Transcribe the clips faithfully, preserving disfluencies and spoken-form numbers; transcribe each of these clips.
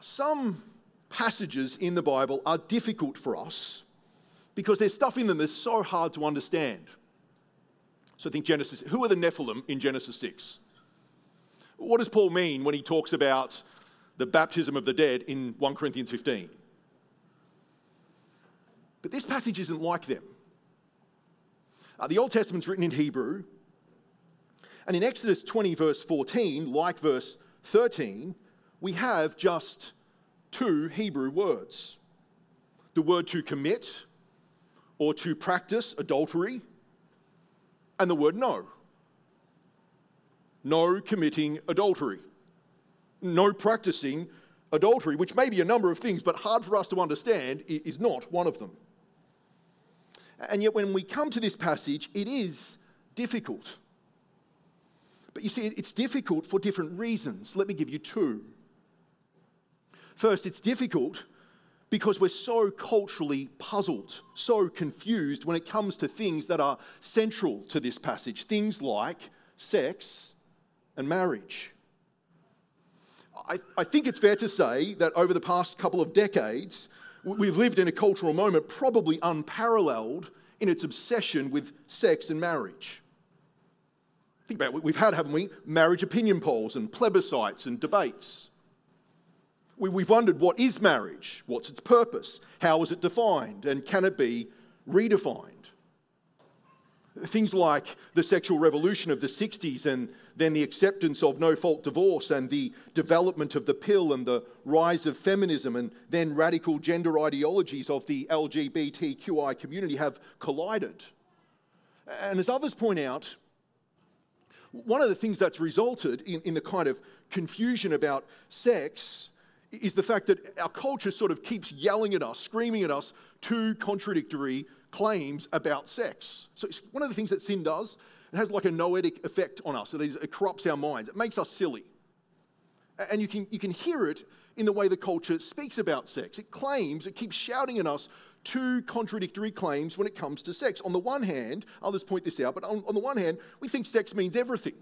Some passages in the Bible are difficult for us because there's stuff in them that's so hard to understand. So think Genesis. Who are the Nephilim in Genesis six? What does Paul mean when he talks about the baptism of the dead in First Corinthians fifteen? But this passage isn't like them. Uh, the Old Testament's written in Hebrew, and in Exodus twenty, verse fourteen, like verse thirteen, we have just two Hebrew words. The word to commit or to practice adultery, and the word no. No committing adultery. No practicing adultery, which may be a number of things, but hard for us to understand, is not one of them. And yet when we come to this passage, it is difficult. But you see, it's difficult for different reasons. Let me give you two. First, it's difficult because we're so culturally puzzled, so confused when it comes to things that are central to this passage, things like sex and marriage. I, I think it's fair to say that over the past couple of decades, we've lived in a cultural moment probably unparalleled in its obsession with sex and marriage. Think about it, we've had, haven't we, marriage opinion polls and plebiscites and debates. We, we've wondered, what is marriage? What's its purpose? How is it defined? And can it be redefined? Things like the sexual revolution of the sixties and then the acceptance of no-fault divorce and the development of the pill and the rise of feminism and then radical gender ideologies of the L G B T Q I community have collided. And as others point out, one of the things that's resulted in, in the kind of confusion about sex is the fact that our culture sort of keeps yelling at us, screaming at us, two contradictory claims about sex. So it's one of the things that sin does, it has like a noetic effect on us. It, is, it corrupts our minds. It makes us silly. And you can, you can hear it in the way the culture speaks about sex. It claims, it keeps shouting at us two contradictory claims when it comes to sex. On the one hand, others point this out, but on, on the one hand, we think sex means everything.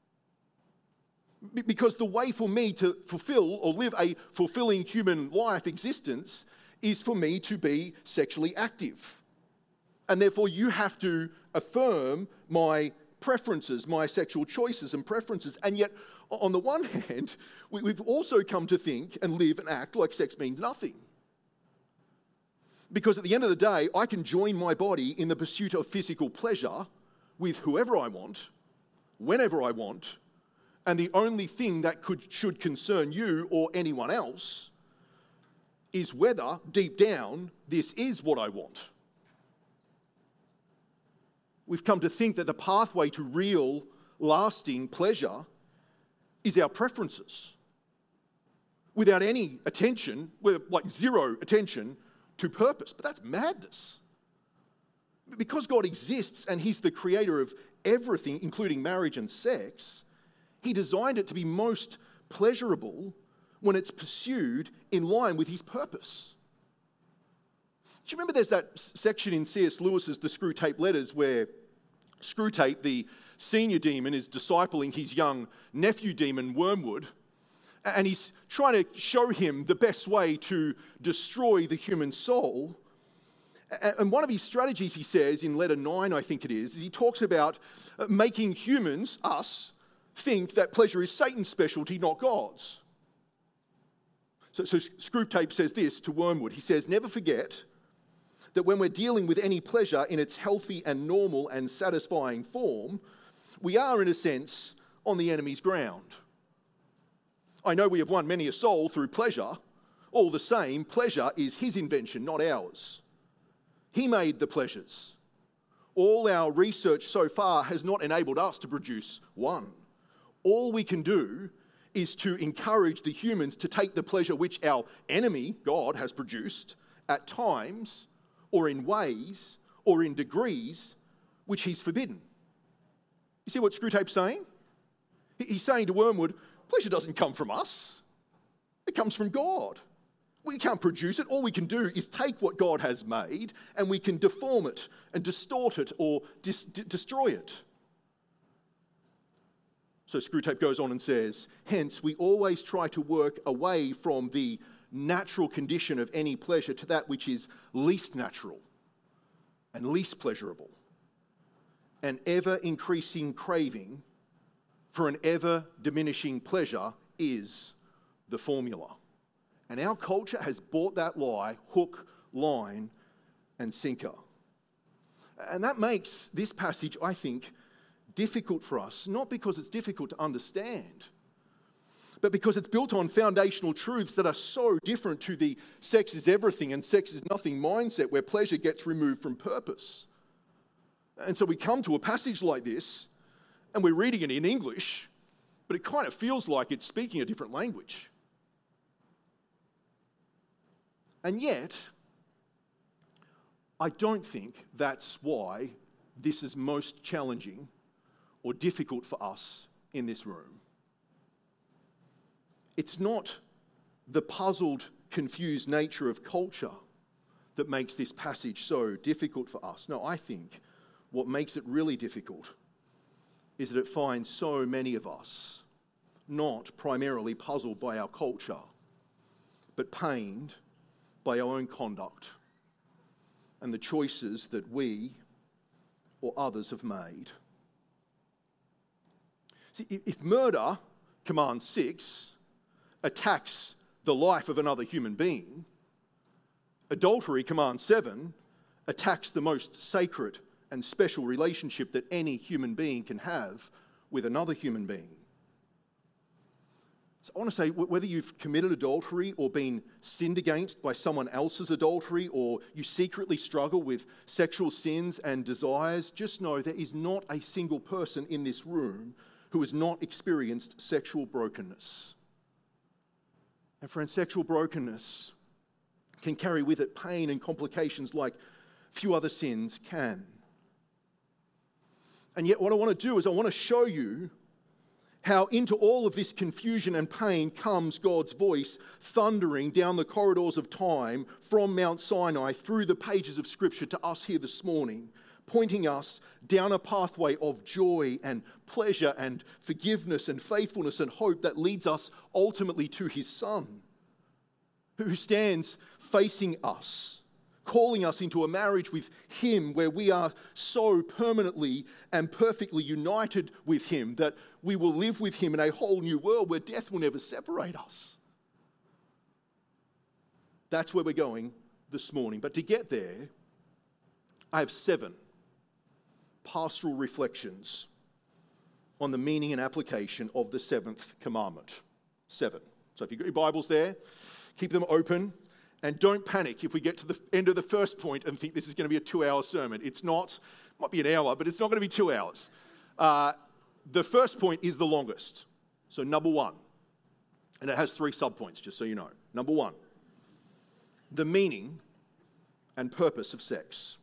B- because the way for me to fulfill or live a fulfilling human life existence is for me to be sexually active. And therefore, you have to affirm my preferences, my sexual choices and preferences. And yet, on the one hand, we've also come to think and live and act like sex means nothing. Because at the end of the day, I can join my body in the pursuit of physical pleasure with whoever I want, whenever I want, and the only thing that could should concern you or anyone else is whether, deep down, this is what I want. We've come to think that the pathway to real, lasting pleasure is our preferences, without any attention, like zero attention, to purpose. But that's madness. Because God exists and He's the creator of everything, including marriage and sex, He designed it to be most pleasurable when it's pursued in line with His purpose. Do you remember there's that section in C S Lewis's The Screwtape Letters where Screwtape, the senior demon, is discipling his young nephew demon, Wormwood, and he's trying to show him the best way to destroy the human soul. And one of his strategies, he says, in letter nine, I think it is, is he talks about making humans, us, think that pleasure is Satan's specialty, not God's. So, so Screwtape says this to Wormwood. He says, never forget that when we're dealing with any pleasure in its healthy and normal and satisfying form, we are, in a sense, on the enemy's ground. I know we have won many a soul through pleasure. All the same, pleasure is His invention, not ours. He made the pleasures. All our research so far has not enabled us to produce one. All we can do is to encourage the humans to take the pleasure which our enemy, God, has produced at times or in ways or in degrees which He's forbidden. You see what Screwtape's saying? He's saying to Wormwood, pleasure doesn't come from us. It comes from God. We can't produce it. All we can do is take what God has made and we can deform it and distort it or dis- d- destroy it. So Screwtape goes on and says, hence we always try to work away from the natural condition of any pleasure to that which is least natural and least pleasurable. An ever-increasing craving for an ever-diminishing pleasure is the formula. And our culture has bought that lie hook, line, and sinker. And that makes this passage, I think, difficult for us, not because it's difficult to understand, but because it's built on foundational truths that are so different to the sex is everything and sex is nothing mindset where pleasure gets removed from purpose. And so we come to a passage like this and we're reading it in English, but it kind of feels like it's speaking a different language. And yet, I don't think that's why this is most challenging or difficult for us in this room. It's not the puzzled, confused nature of culture that makes this passage so difficult for us. No, I think what makes it really difficult is that it finds so many of us not primarily puzzled by our culture, but pained by our own conduct and the choices that we or others have made. See, if murder, command six, attacks the life of another human being, adultery, command seven, attacks the most sacred and special relationship that any human being can have with another human being. So I want to say, whether you've committed adultery or been sinned against by someone else's adultery, or you secretly struggle with sexual sins and desires, just know there is not a single person in this room who has not experienced sexual brokenness. And friends, sexual brokenness can carry with it pain and complications like few other sins can. And yet what I want to do is I want to show you how into all of this confusion and pain comes God's voice thundering down the corridors of time from Mount Sinai through the pages of Scripture to us here this morning, pointing us down a pathway of joy and pleasure and forgiveness and faithfulness and hope that leads us ultimately to His Son, who stands facing us, calling us into a marriage with Him where we are so permanently and perfectly united with Him that we will live with Him in a whole new world where death will never separate us. That's where we're going this morning. But to get there, I have seven pastoral reflections on the meaning and application of the seventh commandment. Seven. So if you've got your Bibles there, keep them open. And don't panic if we get to the end of the first point and think this is going to be a two-hour sermon. It's not. It might be an hour, but it's not going to be two hours. Uh, the first point is the longest. So number one. And it has three subpoints, just so you know. Number one. The meaning and purpose of sex.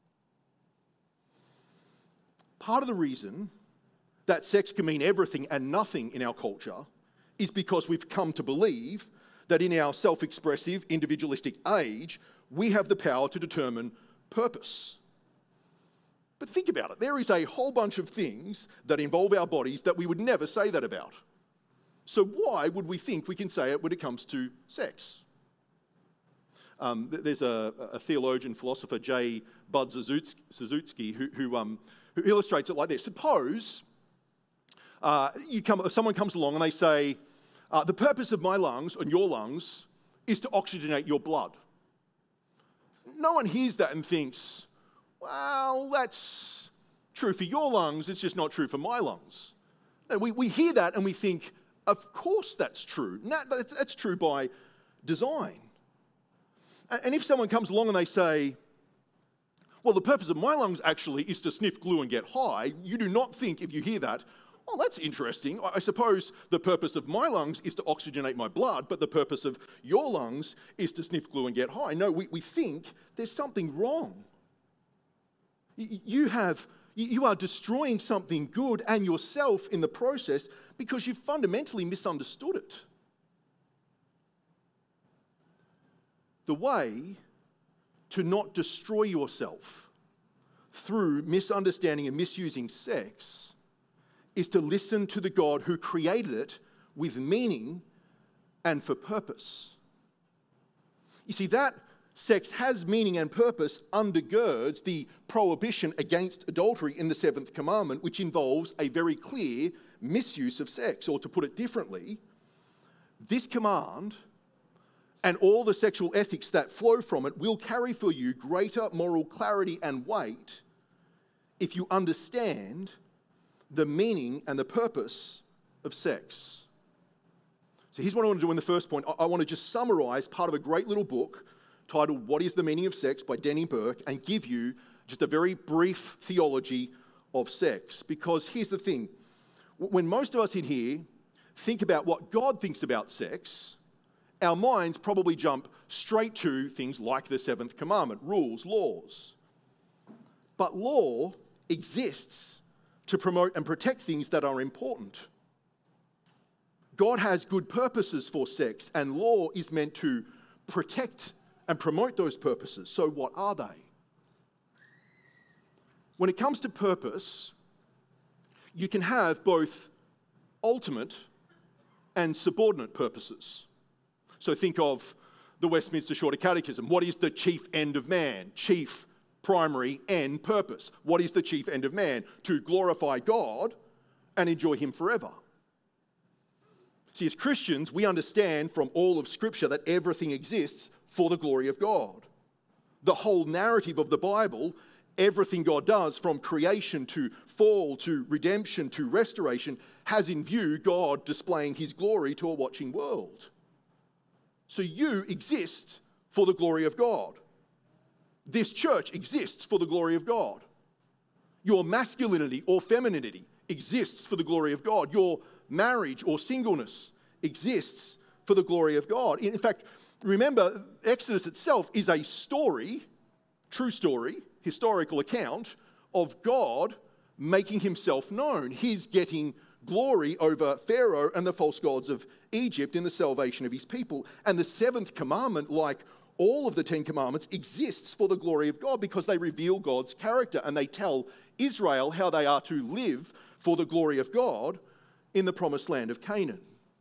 Part of the reason that sex can mean everything and nothing in our culture is because we've come to believe that in our self-expressive, individualistic age, we have the power to determine purpose. But think about it. There is a whole bunch of things that involve our bodies that we would never say that about. So why would we think we can say it when it comes to sex? Um, there's a, a theologian, philosopher, J. Bud Suzuki, who, who, um, who illustrates it like this. Suppose uh, you come, someone comes along and they say, Uh, the purpose of my lungs and your lungs is to oxygenate your blood. No one hears that and thinks, well, that's true for your lungs, it's just not true for my lungs. No, we, we hear that and we think, of course that's true. No, that's, that's true by design. And, and if someone comes along and they say, well, the purpose of my lungs actually is to sniff glue and get high, you do not think, if you hear that, oh, that's interesting. I suppose the purpose of my lungs is to oxygenate my blood, but the purpose of your lungs is to sniff glue and get high. No, we, we think there's something wrong. You have, you are destroying something good and yourself in the process because you've fundamentally misunderstood it. The way to not destroy yourself through misunderstanding and misusing sex is to listen to the God who created it with meaning and for purpose. You see, that sex has meaning and purpose undergirds the prohibition against adultery in the seventh commandment, which involves a very clear misuse of sex. Or to put it differently, this command and all the sexual ethics that flow from it will carry for you greater moral clarity and weight if you understand the meaning and the purpose of sex. So here's what I want to do in the first point. I want to just summarize part of a great little book titled What is the Meaning of Sex by Denny Burke and give you just a very brief theology of sex. Because here's the thing. When most of us in here think about what God thinks about sex, our minds probably jump straight to things like the seventh commandment, rules, laws. But law exists to promote and protect things that are important. God has good purposes for sex, and law is meant to protect and promote those purposes. So what are they? When it comes to purpose, you can have both ultimate and subordinate purposes. So think of the Westminster Shorter Catechism. What is the chief end of man? Chief, primary, end, purpose. What is the chief end of man? To glorify God and enjoy Him forever. See, as Christians, we understand from all of Scripture that everything exists for the glory of God. The whole narrative of the Bible, everything God does from creation to fall to redemption to restoration, has in view God displaying His glory to a watching world. So you exist for the glory of God. This church exists for the glory of God. Your masculinity or femininity exists for the glory of God. Your marriage or singleness exists for the glory of God. In fact, remember, Exodus itself is a story, true story, historical account of God making Himself known. He's getting glory over Pharaoh and the false gods of Egypt in the salvation of His people. And the seventh commandment, like all of the Ten Commandments, exists for the glory of God because they reveal God's character and they tell Israel how they are to live for the glory of God in the promised land of Canaan.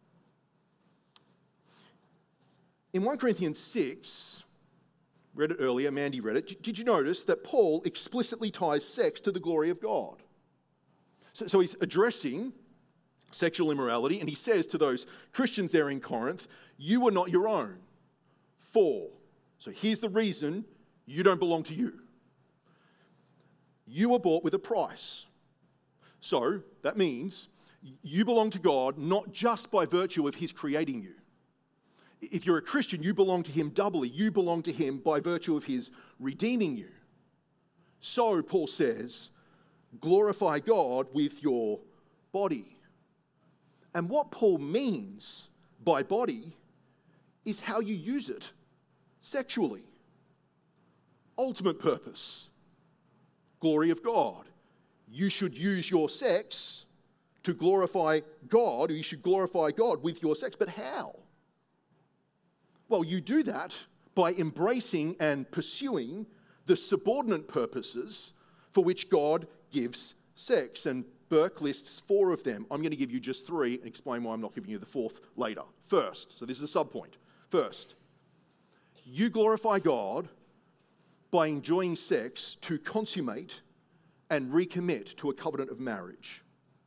In First Corinthians six, read it earlier, Mandy read it, did you notice that Paul explicitly ties sex to the glory of God? So, so he's addressing sexual immorality, and he says to those Christians there in Corinth, you are not your own. For, so here's the reason you don't belong to you. You were bought with a price. So that means you belong to God not just by virtue of His creating you. If you're a Christian, you belong to Him doubly. You belong to Him by virtue of His redeeming you. So, Paul says, glorify God with your body. And what Paul means by body is how you use it sexually. Ultimate purpose, glory of God. You should use your sex to glorify God, or you should glorify God with your sex. But how? Well, you do that by embracing and pursuing the subordinate purposes for which God gives sex. And Burke lists four of them. I'm going to give you just three and explain why I'm not giving you the fourth later. First, so this is a subpoint. First, you glorify God by enjoying sex to consummate and recommit to a covenant of marriage.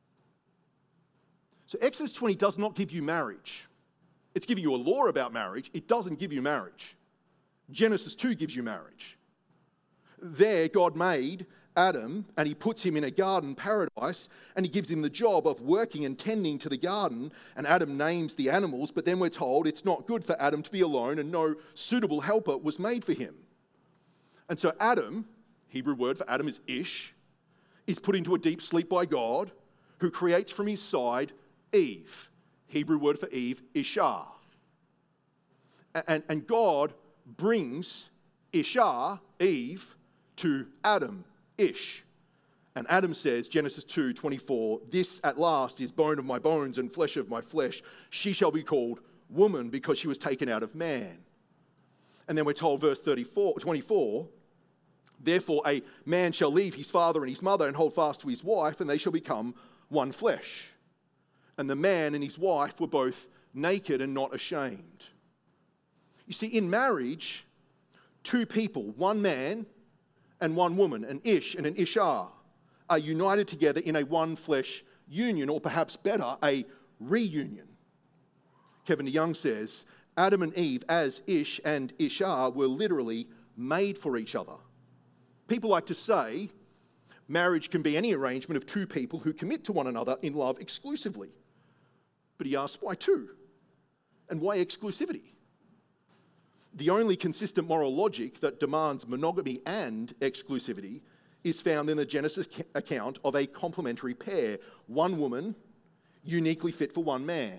So Exodus twenty does not give you marriage. It's giving you a law about marriage. It doesn't give you marriage. Genesis two gives you marriage. There, God made Adam, and He puts him in a garden paradise, and He gives him the job of working and tending to the garden, and Adam names the animals, but then we're told it's not good for Adam to be alone, and no suitable helper was made for him. And so Adam, Hebrew word for Adam is Ish, is put into a deep sleep by God, who creates from his side Eve. Hebrew word for Eve, Isha. And, and God brings Isha, Eve, to Adam, Ish. And Adam says, Genesis two twenty-four, this at last is bone of my bones and flesh of my flesh. She shall be called woman because she was taken out of man. And then we're told, verse thirty-four, twenty-four, therefore a man shall leave his father and his mother and hold fast to his wife, and they shall become one flesh. And the man and his wife were both naked and not ashamed. You see, in marriage, two people, one man and one woman, an ish and an ishar, are united together in a one flesh union, or perhaps better, a reunion. Kevin DeYoung says, Adam and Eve, as Ish and Ishar, were literally made for each other. People like to say marriage can be any arrangement of two people who commit to one another in love exclusively. But he asks, why two? And why exclusivity? The only consistent moral logic that demands monogamy and exclusivity is found in the Genesis account of a complementary pair, one woman uniquely fit for one man.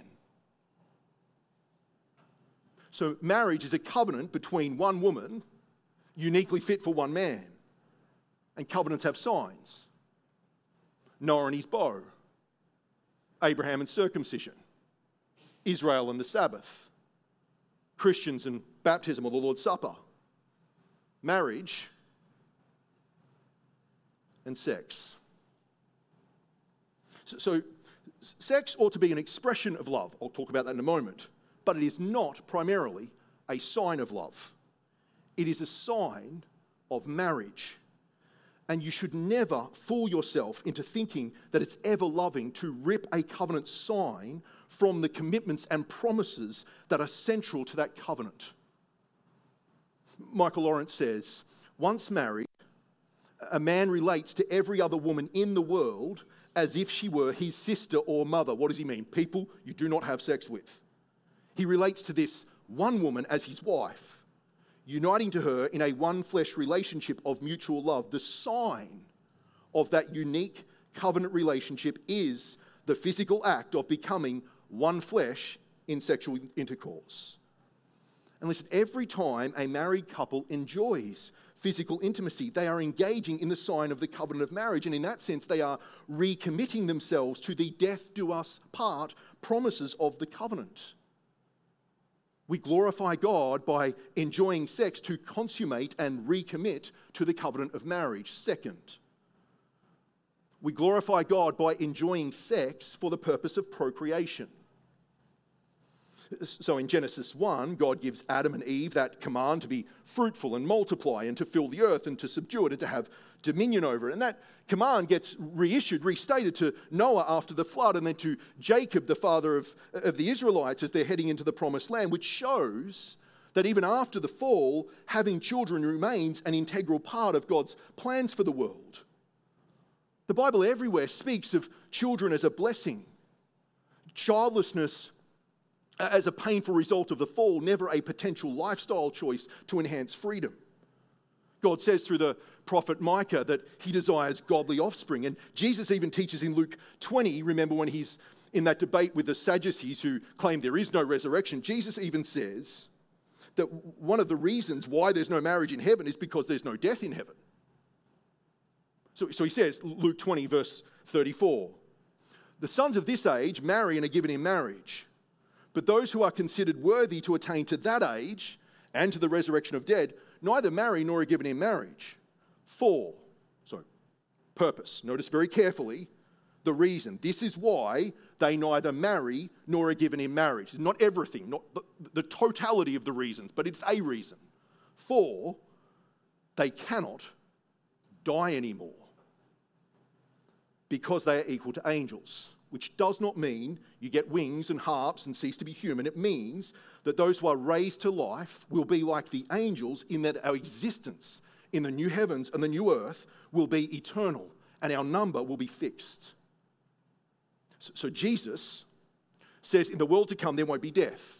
So marriage is a covenant between one woman uniquely fit for one man. And covenants have signs. Noah and his bow, Abraham and circumcision, Israel and the Sabbath, Christians and baptism or the Lord's Supper, marriage and sex. So, so sex ought to be an expression of love. I'll talk about that in a moment. But it is not primarily a sign of love. It is a sign of marriage. And you should never fool yourself into thinking that it's ever loving to rip a covenant sign from the commitments and promises that are central to that covenant. Michael Lawrence says, once married, a man relates to every other woman in the world as if she were his sister or mother. What does he mean? People you do not have sex with. He relates to this one woman as his wife, uniting to her in a one-flesh relationship of mutual love. The sign of that unique covenant relationship is the physical act of becoming one flesh in sexual intercourse. And listen, every time a married couple enjoys physical intimacy, they are engaging in the sign of the covenant of marriage. And in that sense, they are recommitting themselves to the death do us part promises of the covenant. We glorify God by enjoying sex to consummate and recommit to the covenant of marriage. Second, we glorify God by enjoying sex for the purpose of procreation. So in Genesis one, God gives Adam and Eve that command to be fruitful and multiply and to fill the earth and to subdue it and to have dominion over it. And that command gets reissued, restated to Noah after the flood and then to Jacob, the father of, of the Israelites, as they're heading into the promised land, which shows that even after the fall, having children remains an integral part of God's plans for the world. The Bible everywhere speaks of children as a blessing. Childlessness as a painful result of the fall, never a potential lifestyle choice to enhance freedom. God says through the prophet Micah that he desires godly offspring. And Jesus even teaches in Luke twenty, remember when he's in that debate with the Sadducees who claim there is no resurrection, Jesus even says that one of the reasons why there's no marriage in heaven is because there's no death in heaven. So, so he says, Luke twenty, verse thirty-four, the sons of this age marry and are given in marriage. But those who are considered worthy to attain to that age and to the resurrection of dead, neither marry nor are given in marriage. For, so, purpose. Notice very carefully the reason. This is why they neither marry nor are given in marriage. It's not everything, not the, the totality of the reasons, but it's a reason. For they cannot die anymore because they are equal to angels. Which does not mean you get wings and harps and cease to be human. It means that those who are raised to life will be like the angels in that our existence in the new heavens and the new earth will be eternal and our number will be fixed. So, so Jesus says in the world to come there won't be death.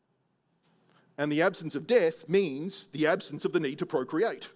And the absence of death means the absence of the need to procreate.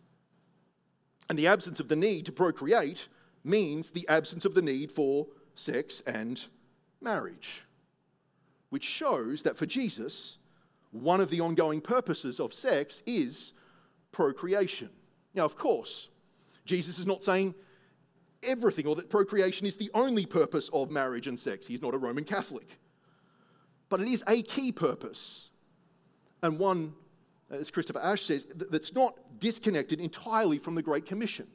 And the absence of the need to procreate means the absence of the need for sex and marriage, which shows that for Jesus, one of the ongoing purposes of sex is procreation. Now, of course, Jesus is not saying everything or that procreation is the only purpose of marriage and sex. He's not a Roman Catholic. But it is a key purpose, and one, as Christopher Ash says, that's not disconnected entirely from the Great Commission.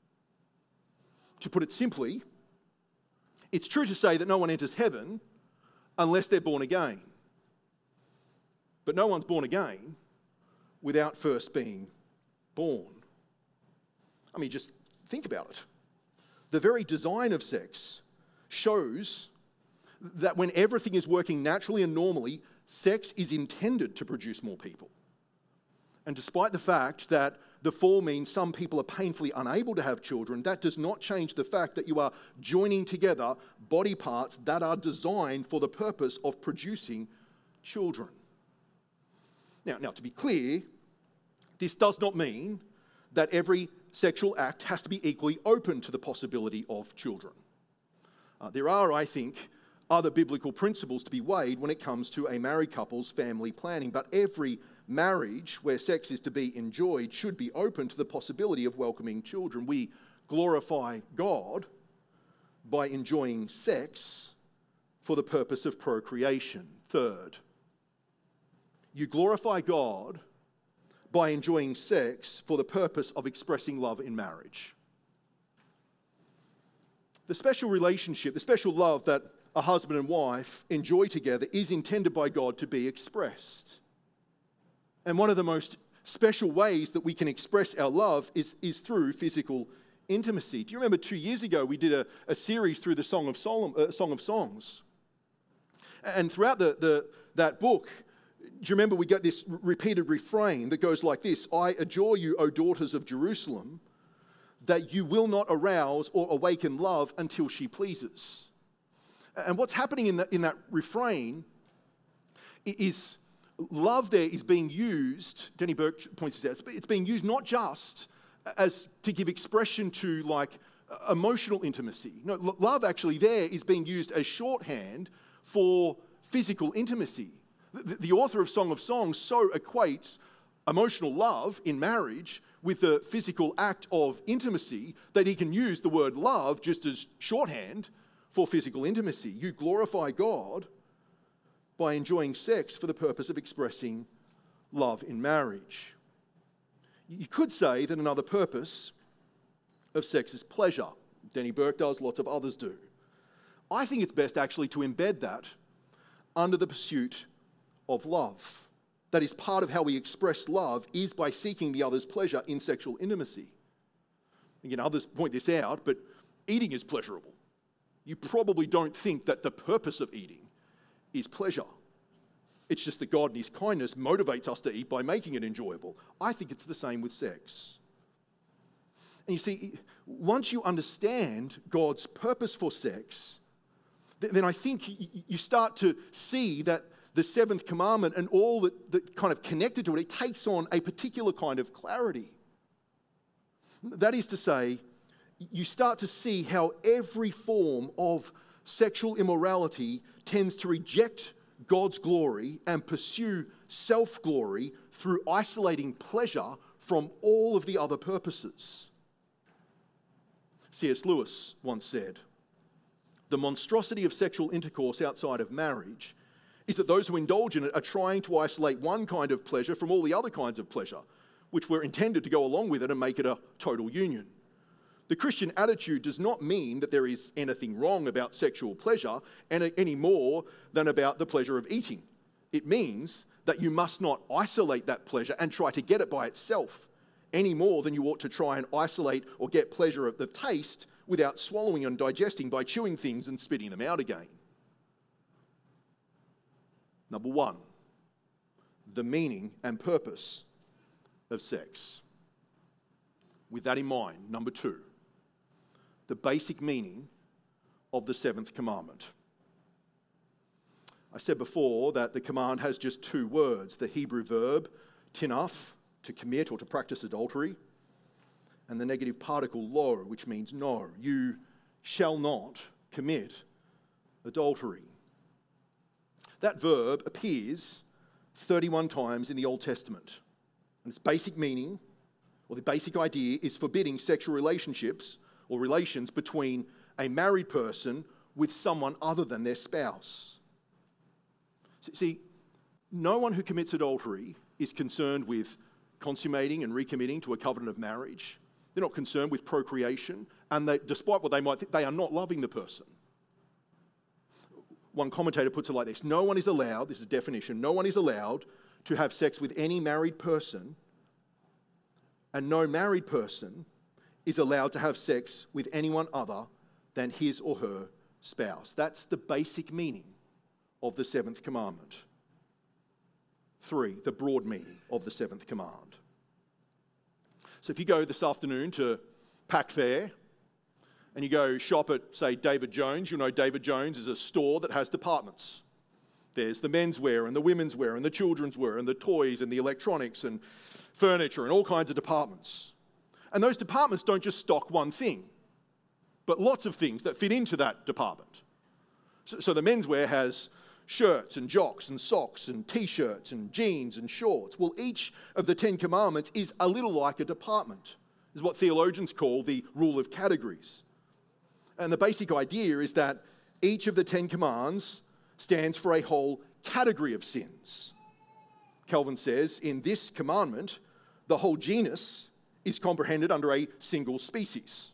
To put it simply, it's true to say that no one enters heaven unless they're born again. But no one's born again without first being born. I mean, just think about it. The very design of sex shows that when everything is working naturally and normally, sex is intended to produce more people. And despite the fact that the fall means some people are painfully unable to have children, that does not change the fact that you are joining together body parts that are designed for the purpose of producing children. Now, now to be clear, this does not mean that every sexual act has to be equally open to the possibility of children. Uh, there are, I think, other biblical principles to be weighed when it comes to a married couple's family planning, but every marriage where sex is to be enjoyed should be open to the possibility of welcoming children. We glorify God by enjoying sex for the purpose of procreation. Third, you glorify God by enjoying sex for the purpose of expressing love in marriage. The special relationship, the special love that a husband and wife enjoy together is intended by God to be expressed. And one of the most special ways that we can express our love is, is through physical intimacy. Do you remember two years ago we did a, a series through the Song of, Solomon, uh, Song of Songs? And throughout the, the, that book, do you remember we got this repeated refrain that goes like this: I adjure you, O daughters of Jerusalem, that you will not arouse or awaken love until she pleases. And what's happening in, the, in that refrain is love there is being used, Denny Burke points this out, it's being used not just as to give expression to like emotional intimacy. No, love actually there is being used as shorthand for physical intimacy. The, the author of Song of Songs so equates emotional love in marriage with the physical act of intimacy that he can use the word love just as shorthand for physical intimacy. You glorify God by enjoying sex for the purpose of expressing love in marriage. You could say that another purpose of sex is pleasure. Denny Burke does, lots of others do. I think it's best actually to embed that under the pursuit of love. That is, part of how we express love is by seeking the other's pleasure in sexual intimacy. Again, others point this out, but eating is pleasurable. You probably don't think that the purpose of eating is pleasure. It's just that God in his kindness motivates us to eat by making it enjoyable. I think it's the same with sex. And you see, once you understand God's purpose for sex, then I think you start to see that the seventh commandment and all that, that kind of connected to it, it takes on a particular kind of clarity. That is to say, you start to see how every form of sexual immorality tends to reject God's glory and pursue self-glory through isolating pleasure from all of the other purposes. C S Lewis once said, "The monstrosity of sexual intercourse outside of marriage is that those who indulge in it are trying to isolate one kind of pleasure from all the other kinds of pleasure, which were intended to go along with it and make it a total union. The Christian attitude does not mean that there is anything wrong about sexual pleasure any more than about the pleasure of eating. It means that you must not isolate that pleasure and try to get it by itself, any more than you ought to try and isolate or get pleasure of the taste without swallowing and digesting by chewing things and spitting them out again." Number one, the meaning and purpose of sex. With that in mind, number two, the basic meaning of the seventh commandment. I said before that the command has just two words, the Hebrew verb tinaf, to commit or to practice adultery, and the negative particle lo, which means no. You shall not commit adultery. That verb appears thirty-one times in the Old Testament. And its basic meaning, or the basic idea, is forbidding sexual relationships or relations between a married person with someone other than their spouse. See, no one who commits adultery is concerned with consummating and recommitting to a covenant of marriage. They're not concerned with procreation, and they, despite what they might think, they are not loving the person. One commentator puts it like this: no one is allowed, this is a definition, no one is allowed to have sex with any married person, and no married person is allowed to have sex with anyone other than his or her spouse. That's the basic meaning of the seventh commandment. Three, the broad meaning of the seventh command. So if you go this afternoon to Pac Fair and you go shop at, say, David Jones, you'll know David Jones is a store that has departments. There's the menswear and the women's wear and the children's wear and the toys and the electronics and furniture and all kinds of departments. And those departments don't just stock one thing, but lots of things that fit into that department. So, so the menswear has shirts and jocks and socks and t-shirts and jeans and shorts. Well, each of the Ten Commandments is a little like a department. This is what theologians call the rule of categories. And the basic idea is that each of the Ten Commands stands for a whole category of sins. Calvin says, in this commandment, the whole genus is comprehended under a single species.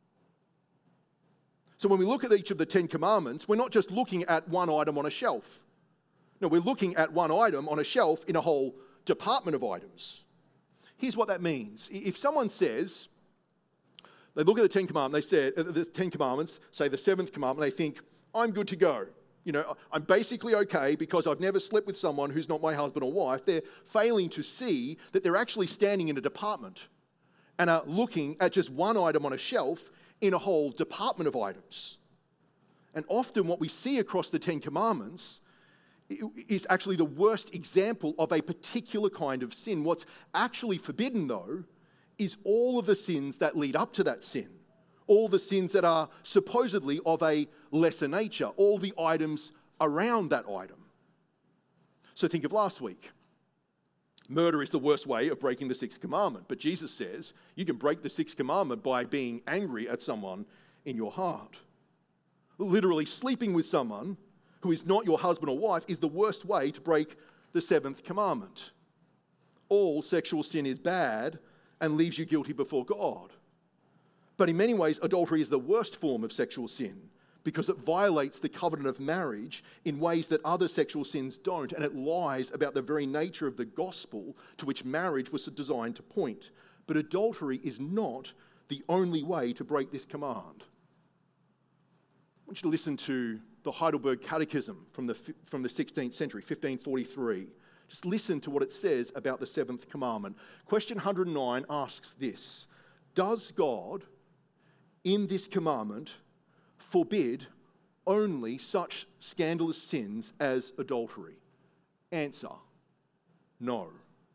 So when we look at each of the Ten Commandments, we're not just looking at one item on a shelf. No, we're looking at one item on a shelf in a whole department of items. Here's what that means. If someone says, they look at the Ten Commandments, they say, the Ten Commandments, say the seventh commandment, they think, I'm good to go. You know, I'm basically okay because I've never slept with someone who's not my husband or wife. They're failing to see that they're actually standing in a department and are looking at just one item on a shelf in a whole department of items. And often what we see across the Ten Commandments is actually the worst example of a particular kind of sin. What's actually forbidden, though, is all of the sins that lead up to that sin. All the sins that are supposedly of a lesser nature, all the items around that item. So think of last week. Murder is the worst way of breaking the sixth commandment, but Jesus says you can break the sixth commandment by being angry at someone in your heart. Literally, sleeping with someone who is not your husband or wife is the worst way to break the seventh commandment. All sexual sin is bad and leaves you guilty before God. But in many ways, adultery is the worst form of sexual sin because it violates the covenant of marriage in ways that other sexual sins don't, and it lies about the very nature of the gospel to which marriage was designed to point. But adultery is not the only way to break this command. I want you to listen to the Heidelberg Catechism from the, from the sixteenth century, fifteen forty-three. Just listen to what it says about the seventh commandment. Question one hundred nine asks this: does God in this commandment forbid only such scandalous sins as adultery? Answer: no.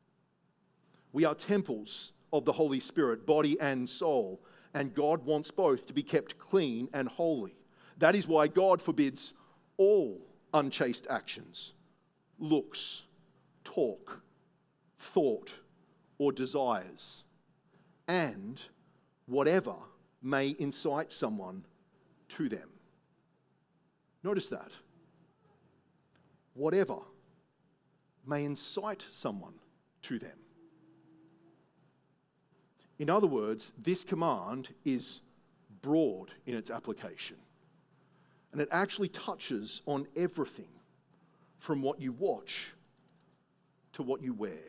We are temples of the Holy Spirit, body and soul, and God wants both to be kept clean and holy. That is why God forbids all unchaste actions, looks, talk, thought, or desires, and whatever may incite someone to them. Notice that. Whatever may incite someone to them. In other words, this command is broad in its application. And it actually touches on everything from what you watch to what you wear.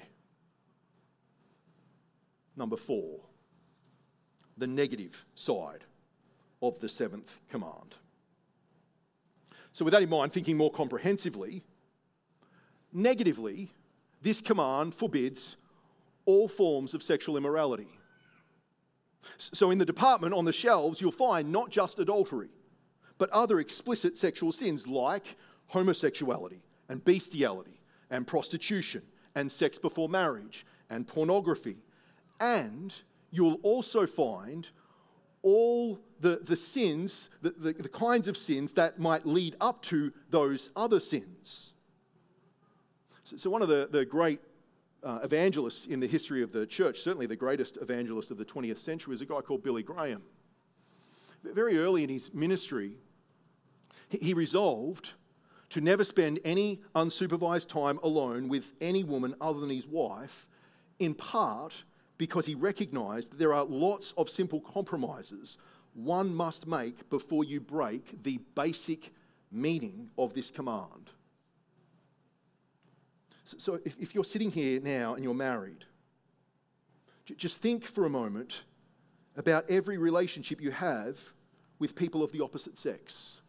Number four, the negative side of the seventh command. So with that in mind, thinking more comprehensively, negatively, this command forbids all forms of sexual immorality. So in the department on the shelves, you'll find not just adultery, but other explicit sexual sins like homosexuality and bestiality and prostitution and sex before marriage and pornography. And you'll also find all the, the sins, the, the, the kinds of sins that might lead up to those other sins. So, so one of the, the great uh, evangelists in the history of the church, certainly the greatest evangelist of the twentieth century, is a guy called Billy Graham. Very early in his ministry, he, he resolved to never spend any unsupervised time alone with any woman other than his wife, in part because he recognized that there are lots of simple compromises one must make before you break the basic meaning of this command. So if, if you're sitting here now and you're married, just think for a moment about every relationship you have with people of the opposite sex.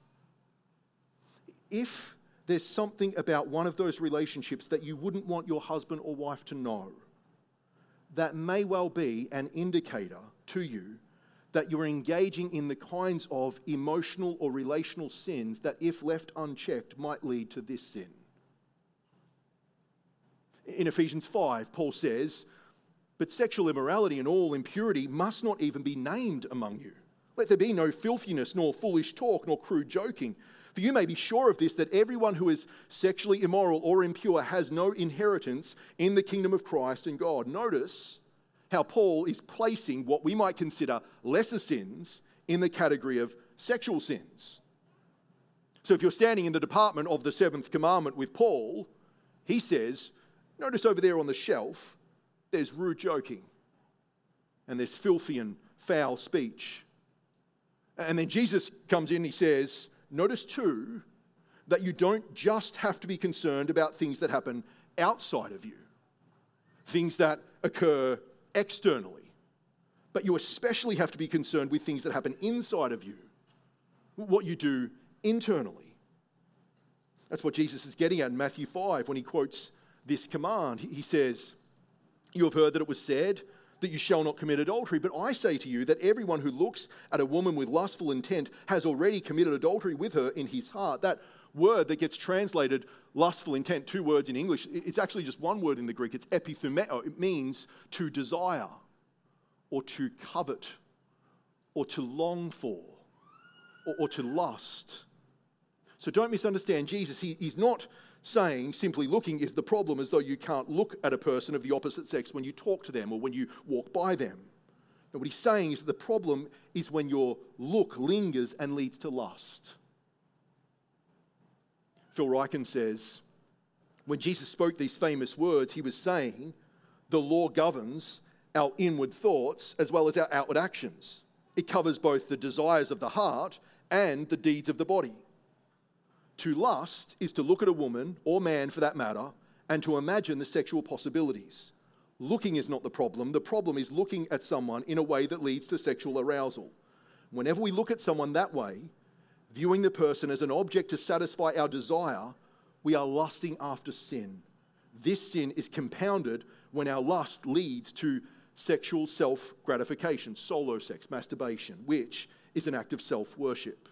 If there's something about one of those relationships that you wouldn't want your husband or wife to know, that may well be an indicator to you that you're engaging in the kinds of emotional or relational sins that, if left unchecked, might lead to this sin. In Ephesians five, Paul says, "But sexual immorality and all impurity must not even be named among you. Let there be no filthiness, nor foolish talk, nor crude joking. For you may be sure of this, that everyone who is sexually immoral or impure has no inheritance in the kingdom of Christ and God." Notice how Paul is placing what we might consider lesser sins in the category of sexual sins. So if you're standing in the department of the seventh commandment with Paul, he says, notice over there on the shelf, there's rude joking, and there's filthy and foul speech. And then Jesus comes in, he says, notice too, that you don't just have to be concerned about things that happen outside of you, things that occur externally, but you especially have to be concerned with things that happen inside of you, what you do internally. That's what Jesus is getting at in Matthew five when he quotes this command. He says, "You have heard that it was said that you shall not commit adultery, but I say to you that everyone who looks at a woman with lustful intent has already committed adultery with her in his heart." That word that gets translated lustful intent, two words in English, it's actually just one word in the Greek. It's epithumeo. It means to desire or to covet or to long for or, or to lust. So don't misunderstand Jesus. He, he's not saying simply looking is the problem, as though you can't look at a person of the opposite sex when you talk to them or when you walk by them. No, what he's saying is that the problem is when your look lingers and leads to lust. Phil Ryken says, when Jesus spoke these famous words, he was saying, the law governs our inward thoughts as well as our outward actions. It covers both the desires of the heart and the deeds of the body. To lust is to look at a woman, or man for that matter, and to imagine the sexual possibilities. Looking is not the problem. The problem is looking at someone in a way that leads to sexual arousal. Whenever we look at someone that way, viewing the person as an object to satisfy our desire, we are lusting after sin. This sin is compounded when our lust leads to sexual self-gratification, solo sex, masturbation, which is an act of self-worship.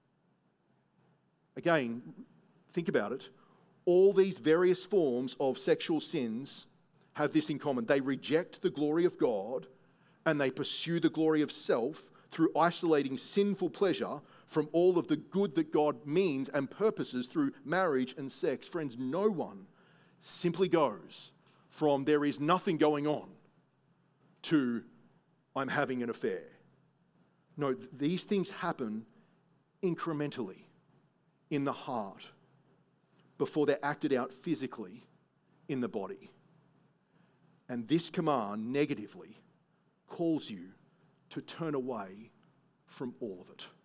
Again, think about it. All these various forms of sexual sins have this in common. They reject the glory of God and they pursue the glory of self through isolating sinful pleasure from all of the good that God means and purposes through marriage and sex. Friends, no one simply goes from there is nothing going on to I'm having an affair. No, these things happen incrementally in the heart before they're acted out physically in the body. And this command negatively calls you to turn away from all of it.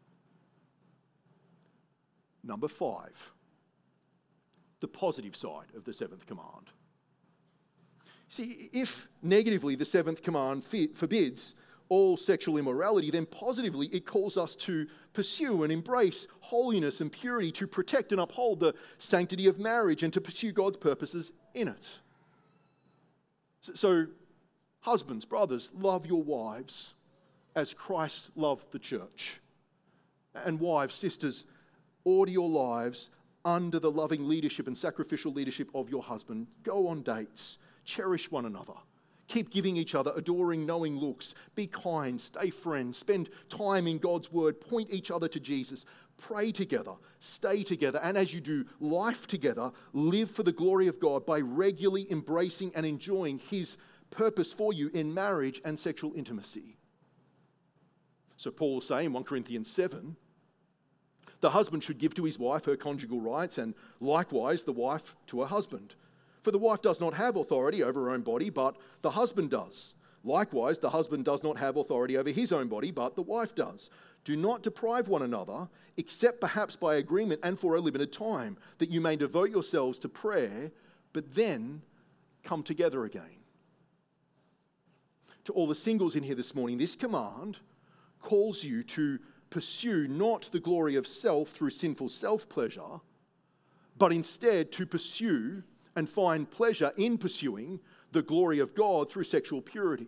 Number five, the positive side of the seventh command. See, if negatively the seventh command forbids all sexual immorality, then positively it calls us to pursue and embrace holiness and purity, to protect and uphold the sanctity of marriage and to pursue God's purposes in it. So, so husbands, brothers, love your wives as Christ loved the church. And wives, sisters, order your lives under the loving leadership and sacrificial leadership of your husband. Go on dates. Cherish one another. Keep giving each other adoring, knowing looks. Be kind. Stay friends. Spend time in God's word. Point each other to Jesus. Pray together. Stay together. And as you do life together, live for the glory of God by regularly embracing and enjoying His purpose for you in marriage and sexual intimacy. So Paul will say in First Corinthians seven, the husband should give to his wife her conjugal rights, and likewise the wife to her husband. For the wife does not have authority over her own body, but the husband does. Likewise, the husband does not have authority over his own body, but the wife does. Do not deprive one another, except perhaps by agreement and for a limited time, that you may devote yourselves to prayer, but then come together again. To all the singles in here this morning, this command calls you to pursue not the glory of self through sinful self-pleasure, but instead to pursue and find pleasure in pursuing the glory of God through sexual purity.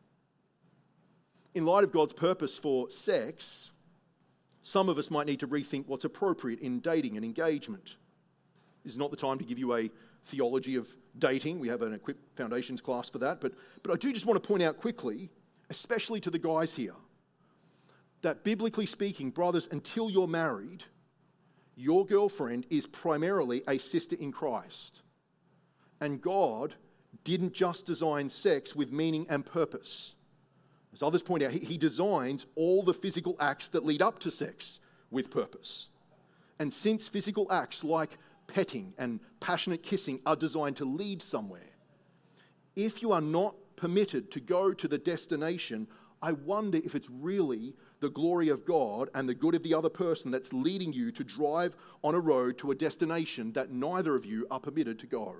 In light of God's purpose for sex, some of us might need to rethink what's appropriate in dating and engagement. This is not the time to give you a theology of dating. We have an Equip Foundations class for that. But, but I do just want to point out quickly, especially to the guys here, that biblically speaking, brothers, until you're married, your girlfriend is primarily a sister in Christ. And God didn't just design sex with meaning and purpose. As others point out, he, he designs all the physical acts that lead up to sex with purpose. And since physical acts like petting and passionate kissing are designed to lead somewhere, if you are not permitted to go to the destination, I wonder if it's really the glory of God and the good of the other person that's leading you to drive on a road to a destination that neither of you are permitted to go.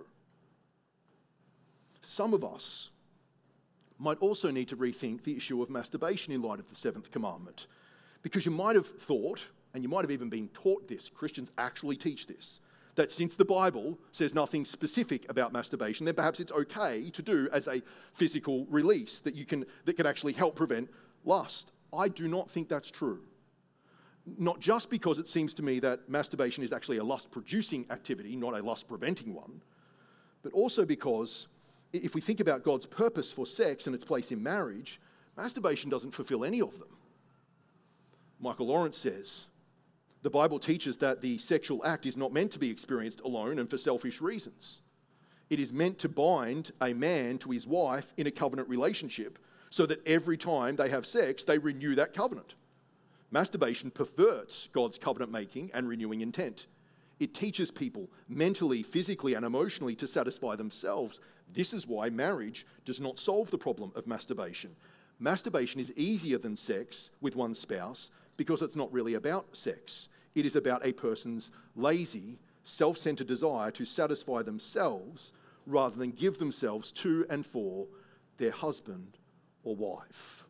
Some of us might also need to rethink the issue of masturbation in light of the seventh commandment, because you might have thought, and you might have even been taught this, Christians actually teach this, that since the Bible says nothing specific about masturbation, then perhaps it's okay to do as a physical release that you can that can actually help prevent lust. I do not think that's true. Not just because it seems to me that masturbation is actually a lust-producing activity, not a lust-preventing one, but also because if we think about God's purpose for sex and its place in marriage, masturbation doesn't fulfill any of them. Michael Lawrence says, the Bible teaches that the sexual act is not meant to be experienced alone and for selfish reasons. It is meant to bind a man to his wife in a covenant relationship so that every time they have sex, they renew that covenant. Masturbation perverts God's covenant making and renewing intent. It teaches people mentally, physically, and emotionally to satisfy themselves. This is why marriage does not solve the problem of masturbation. Masturbation is easier than sex with one spouse because it's not really about sex. It is about a person's lazy, self-centered desire to satisfy themselves rather than give themselves to and for their husband or wife.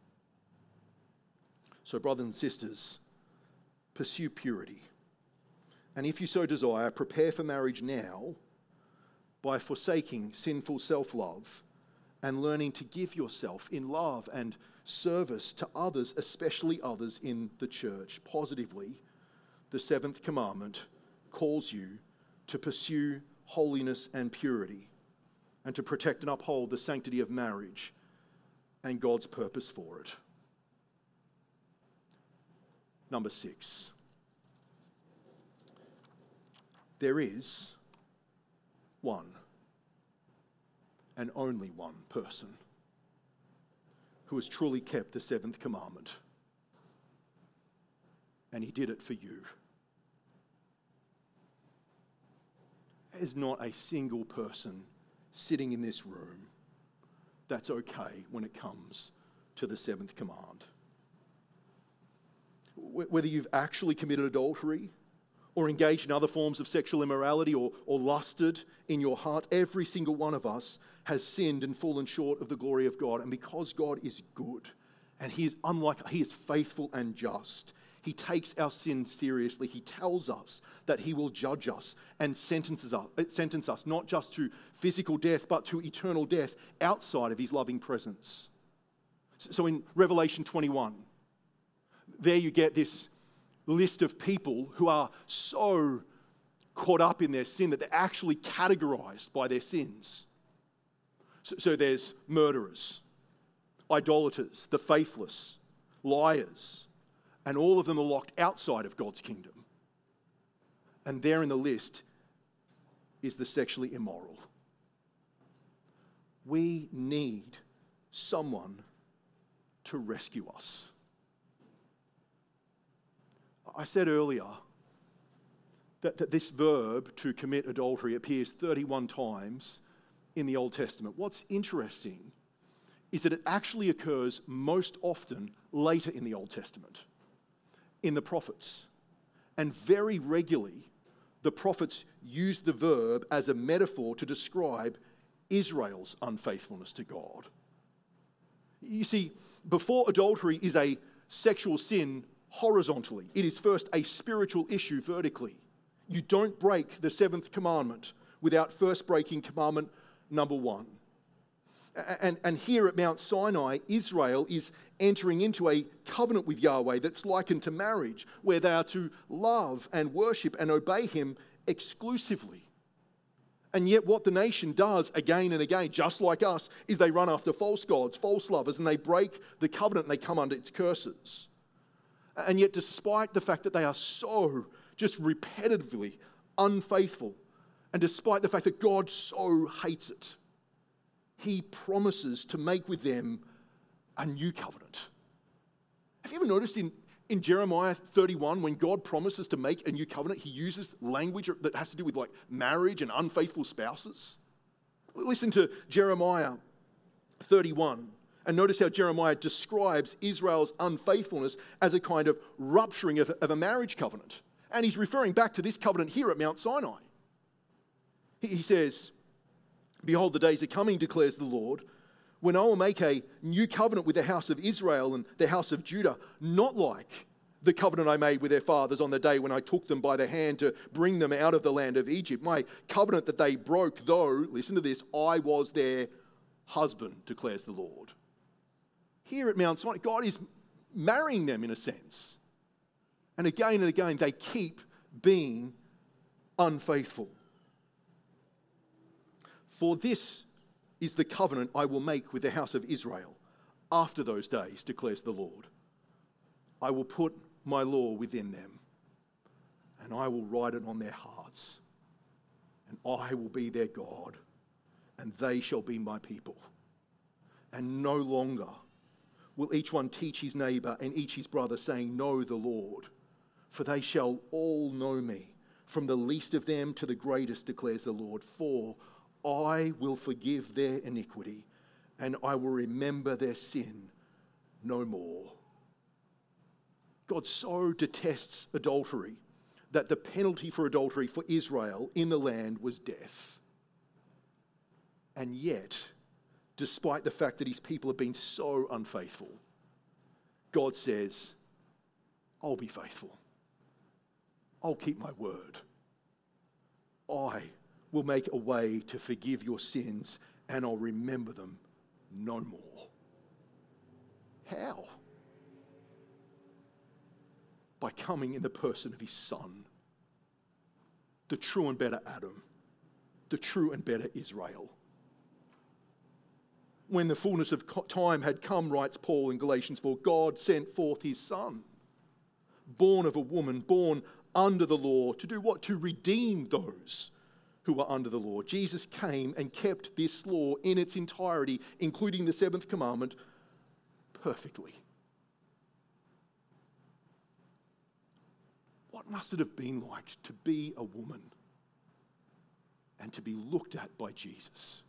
So, brothers and sisters, pursue purity. And if you so desire, prepare for marriage now by forsaking sinful self-love and learning to give yourself in love and service to others, especially others in the church. Positively, the seventh commandment calls you to pursue holiness and purity and to protect and uphold the sanctity of marriage and God's purpose for it. Number six. There is one and only one person who has truly kept the seventh commandment, and he did it for you. There's not a single person sitting in this room that's okay when it comes to the seventh command. Whether you've actually committed adultery or engaged in other forms of sexual immorality or, or lusted in your heart, every single one of us has sinned and fallen short of the glory of God. And because God is good and he is unlike, he is faithful and just, he takes our sin seriously. He tells us that he will judge us and sentences us, sentence us not just to physical death, but to eternal death outside of his loving presence. So in Revelation twenty-one, there you get this list of people who are so caught up in their sin that they're actually categorized by their sins. So, so there's murderers, idolaters, the faithless, liars, and all of them are locked outside of God's kingdom. And there in the list is the sexually immoral. We need someone to rescue us. I said earlier that, that this verb to commit adultery appears thirty-one times in the Old Testament. What's interesting is that it actually occurs most often later in the Old Testament, in the prophets. And very regularly, the prophets used the verb as a metaphor to describe Israel's unfaithfulness to God. You see, before adultery is a sexual sin horizontally, it is first a spiritual issue vertically. You don't break the seventh commandment without first breaking commandment number one. And, and here at Mount Sinai, Israel is entering into a covenant with Yahweh that's likened to marriage, where they are to love and worship and obey him exclusively. And yet what the nation does again and again, just like us, is they run after false gods, false lovers, and they break the covenant and they come under its curses. And yet despite the fact that they are so just repetitively unfaithful, and despite the fact that God so hates it, he promises to make with them a new covenant. Have you ever noticed in, in Jeremiah thirty-one, when God promises to make a new covenant, he uses language that has to do with like marriage and unfaithful spouses? Listen to Jeremiah thirty-one and notice how Jeremiah describes Israel's unfaithfulness as a kind of rupturing of, of a marriage covenant. And he's referring back to this covenant here at Mount Sinai. He, he says, "Behold, the days are coming, declares the Lord, when I will make a new covenant with the house of Israel and the house of Judah, not like the covenant I made with their fathers on the day when I took them by the hand to bring them out of the land of Egypt. My covenant that they broke, though," listen to this, "I was their husband, declares the Lord." Here at Mount Sinai, God is marrying them in a sense. And again and again, they keep being unfaithful. "For this is the covenant I will make with the house of Israel after those days, declares the Lord. I will put my law within them, and I will write it on their hearts, and I will be their God, and they shall be my people. And no longer will each one teach his neighbor and each his brother, saying, 'Know the Lord,' for they shall all know me, from the least of them to the greatest, declares the Lord. For I will forgive their iniquity, and I will remember their sin no more." God so detests adultery that the penalty for adultery for Israel in the land was death. And yet, despite the fact that his people have been so unfaithful, God says, "I'll be faithful. I'll keep my word. I will make a way to forgive your sins, and I'll remember them no more." How? By coming in the person of his Son, the true and better Adam, the true and better Israel. "When the fullness of time had come," writes Paul in Galatians four, "God sent forth his Son, born of a woman, born under the law, to do what? To redeem those who are under the law." Jesus came and kept this law in its entirety, including the seventh commandment, perfectly. What must it have been like to be a woman and to be looked at by Jesus?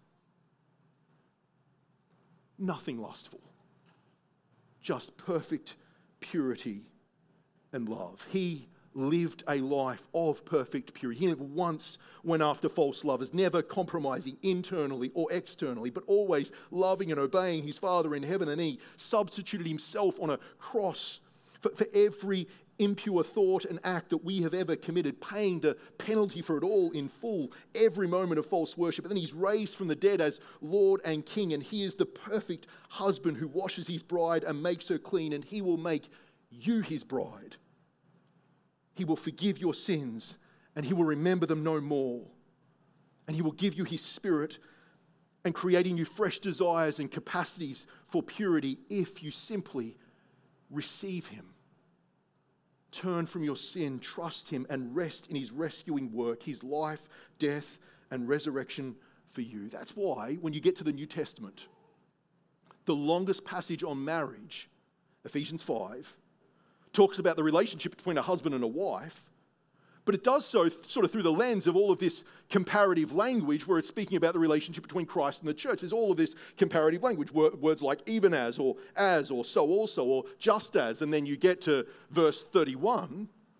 Nothing lustful, just perfect purity and love. He lived a life of perfect purity. He never once went after false lovers, never compromising internally or externally, but always loving and obeying his Father in heaven. And he substituted himself on a cross for, for every impure thought and act that we have ever committed, paying the penalty for it all in full, every moment of false worship. And then he's raised from the dead as Lord and King, and he is the perfect husband who washes his bride and makes her clean, and he will make you his bride. He will forgive your sins, and he will remember them no more. And he will give you his Spirit and creating you fresh desires and capacities for purity if you simply receive him. Turn from your sin, trust him, and rest in his rescuing work, his life, death, and resurrection for you. That's why when you get to the New Testament, the longest passage on marriage, Ephesians five, talks about the relationship between a husband and a wife, but it does so sort of through the lens of all of this comparative language where it's speaking about the relationship between Christ and the church. There's all of this comparative language, words like even as, or as, or so also, or just as, and then you get to verse thirty-one,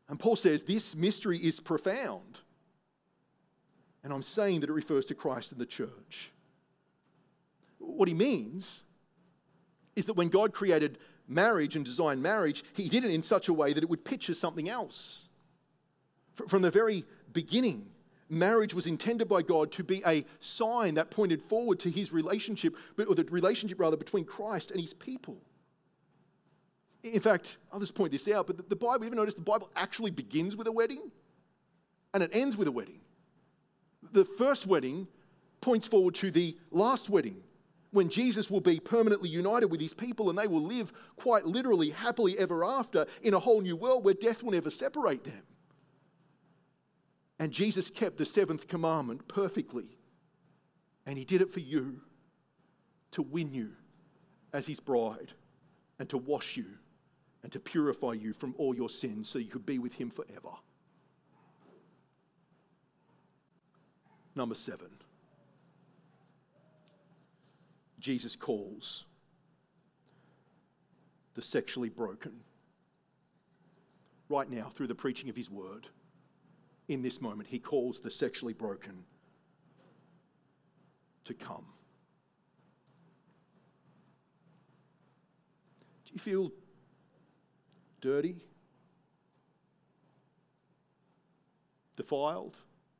And Paul says this mystery is profound. And I'm saying that it refers to Christ and the church. What he means is that when God created marriage and designed marriage, he did it in such a way that it would picture something else. From the very beginning, marriage was intended by God to be a sign that pointed forward to his relationship, or the relationship rather, between Christ and his people. In fact, I'll just point this out, but the Bible, you ever notice the Bible actually begins with a wedding and it ends with a wedding? The first wedding points forward to the last wedding, when Jesus will be permanently united with his people and they will live quite literally happily ever after in a whole new world where death will never separate them. And Jesus kept the seventh commandment perfectly. And he did it for you, to win you as his bride and to wash you and to purify you from all your sins so you could be with him forever. Number seven. Jesus calls the sexually broken. Right now, through the preaching of his word, in this moment, he calls the sexually broken to come. Do you feel dirty? Defiled?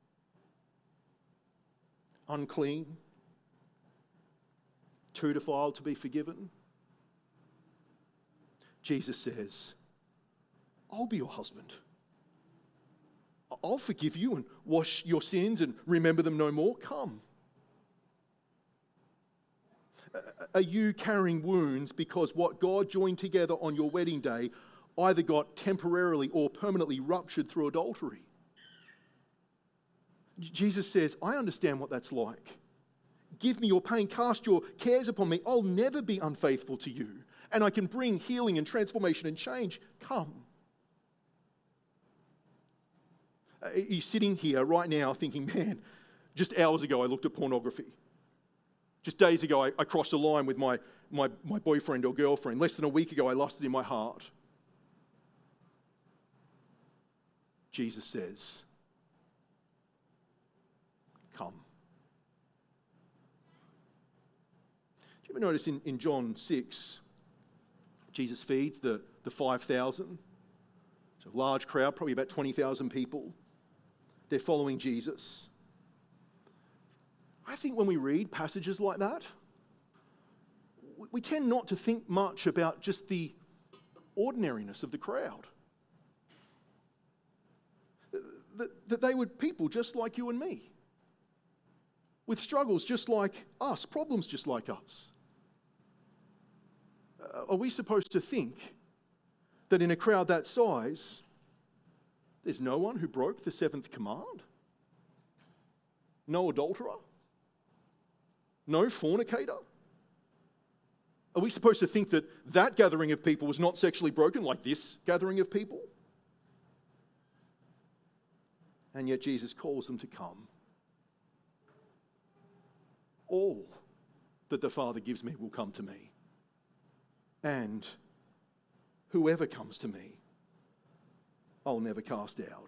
Unclean? Too defiled to be forgiven? Jesus says, I'll be your husband. I'll forgive you and wash your sins and remember them no more. Come. Are you carrying wounds because what God joined together on your wedding day either got temporarily or permanently ruptured through adultery? Jesus says, I understand what that's like. Give me your pain, cast your cares upon me. I'll never be unfaithful to you. And I can bring healing and transformation and change. Come. Are you sitting here right now thinking, man, just hours ago I looked at pornography. Just days ago I, I crossed a line with my, my, my boyfriend or girlfriend. Less than a week ago I lusted in my heart. Jesus says, come. Do you ever notice in, in John six, Jesus feeds the, the five thousand? It's a large crowd, probably about twenty thousand people. They're following Jesus. I think when we read passages like that, we tend not to think much about just the ordinariness of the crowd. That, that they were people just like you and me, with struggles just like us, problems just like us. Are we supposed to think that in a crowd that size, there's no one who broke the seventh command? No adulterer? No fornicator? Are we supposed to think that that gathering of people was not sexually broken like this gathering of people? And yet Jesus calls them to come. All that the Father gives me will come to me. And whoever comes to me, I'll never cast out.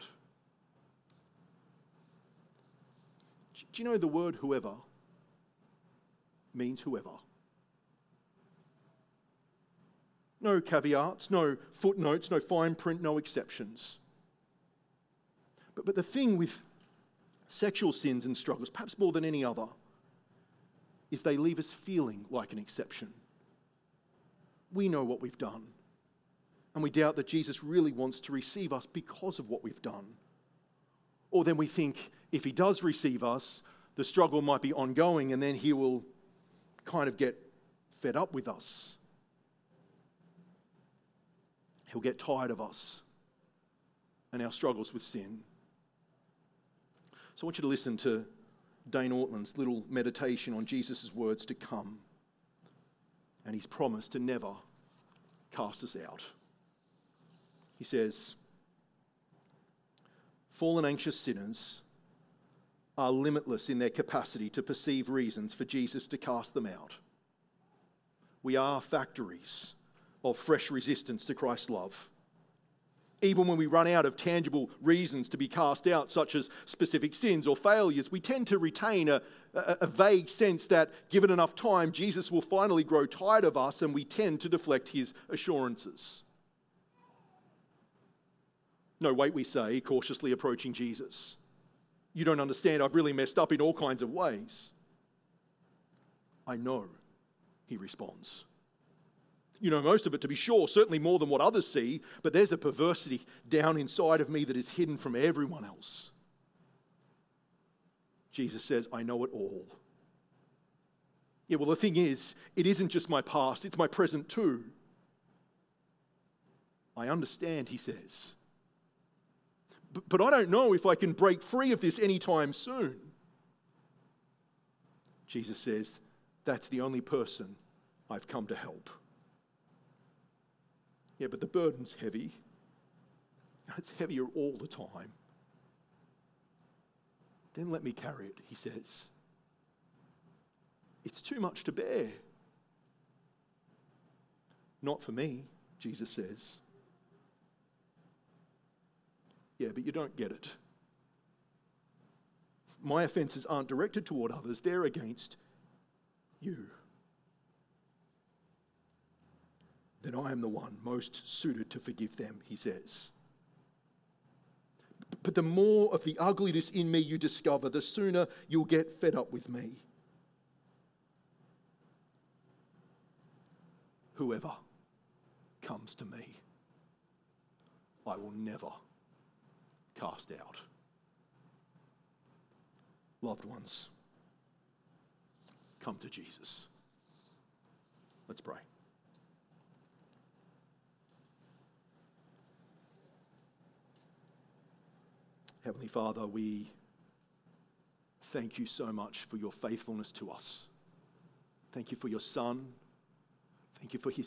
Do you know the word whoever means whoever? No caveats, no footnotes, no fine print, no exceptions. But, but the thing with sexual sins and struggles, perhaps more than any other, is they leave us feeling like an exception. We know what we've done, and we doubt that Jesus really wants to receive us because of what we've done. Or then we think if he does receive us, the struggle might be ongoing, and then he will kind of get fed up with us. He'll get tired of us and our struggles with sin. So I want you to listen to Dane Ortland's little meditation on Jesus' words to come and his promise to never cast us out. He says, fallen anxious sinners are limitless in their capacity to perceive reasons for Jesus to cast them out. We are factories of fresh resistance to Christ's love. Even when we run out of tangible reasons to be cast out, such as specific sins or failures, we tend to retain a, a, a vague sense that, given enough time, Jesus will finally grow tired of us, and we tend to deflect his assurances. No, wait, we say, cautiously approaching Jesus. You don't understand, I've really messed up in all kinds of ways. I know, he responds. You know most of it, to be sure, certainly more than what others see, but there's a perversity down inside of me that is hidden from everyone else. Jesus says, I know it all. Yeah, well, the thing is, it isn't just my past, it's my present too. I understand, he says. But, but I don't know if I can break free of this anytime soon. Jesus says, that's the only person I've come to help. Yeah, but the burden's heavy. It's heavier all the time. Then let me carry it, he says. It's too much to bear. Not for me, Jesus says. Yeah, but you don't get it. My offences aren't directed toward others, they're against you. Then I am the one most suited to forgive them, he says. But the more of the ugliness in me you discover, the sooner you'll get fed up with me. Whoever comes to me, I will never cast out. Loved ones, come to Jesus. Let's pray. Heavenly Father, we thank you so much for your faithfulness to us. Thank you for your Son. Thank you for his